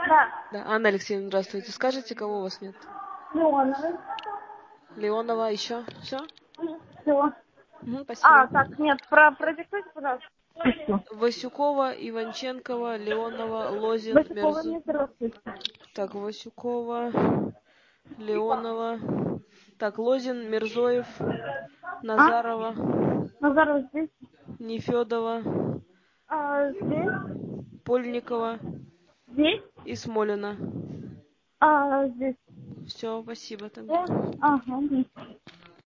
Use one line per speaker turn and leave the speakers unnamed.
Да.
Да, Анна Алексеевна, здравствуйте. Скажите, кого у вас нет?
Леонова.
Леонова, еще? Все?
Все.
Спасибо.
Так, нет, продиктуйте, пожалуйста.
Васюкова, Иванченкова, Леонова, Лозин,
Васюкова,
Мерзу.
не здравствуйте.
Так, Васюкова, Леонова. Так, Лозин, Мирзоев, Назарова,
Назаров здесь?
Нефедова,
Здесь?
Польникова
Здесь?
и Смолина.
Здесь.
Все, спасибо тогда.
Ага.